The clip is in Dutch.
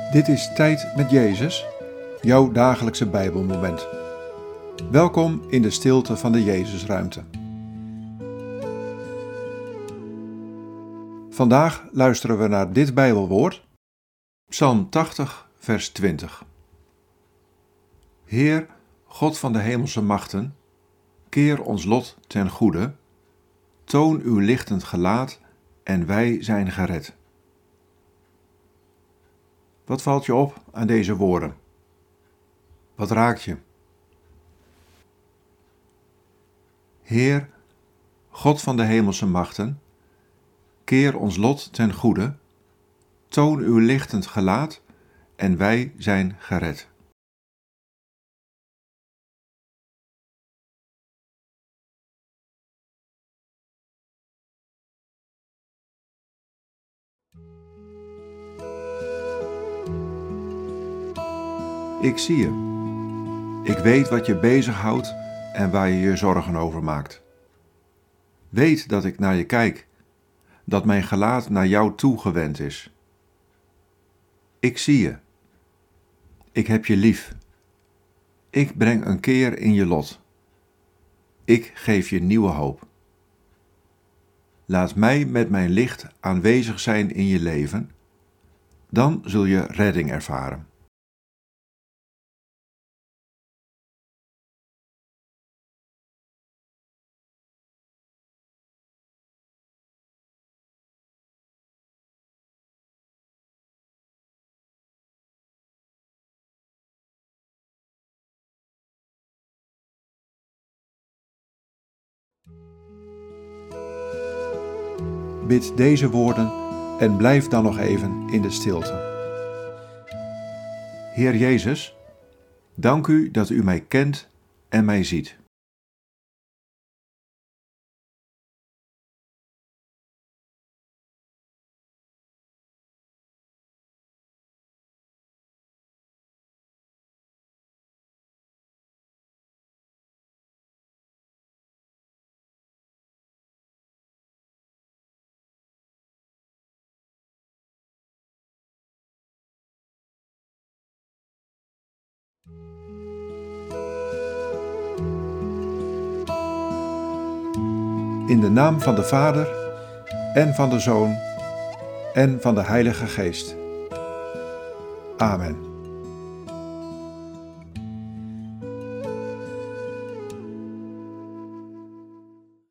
Dit is Tijd met Jezus, jouw dagelijkse Bijbelmoment. Welkom in de stilte van de Jezusruimte. Vandaag luisteren we naar dit Bijbelwoord, Psalm 80, vers 20. Heer, God van de hemelse machten, keer ons lot ten goede, toon uw lichtend gelaat en wij zijn gered. Wat valt je op aan deze woorden? Wat raakt je? Heer, God van de hemelse machten, keer ons lot ten goede, toon uw lichtend gelaat en wij zijn gered. Ik zie je. Ik weet wat je bezighoudt en waar je je zorgen over maakt. Weet dat ik naar je kijk, dat mijn gelaat naar jou toegewend is. Ik zie je. Ik heb je lief. Ik breng een keer in je lot. Ik geef je nieuwe hoop. Laat mij met mijn licht aanwezig zijn in je leven, dan zul je redding ervaren. Bid deze woorden en blijf dan nog even in de stilte. Heer Jezus, dank u dat u mij kent en mij ziet. In de naam van de Vader, en van de Zoon, en van de Heilige Geest. Amen.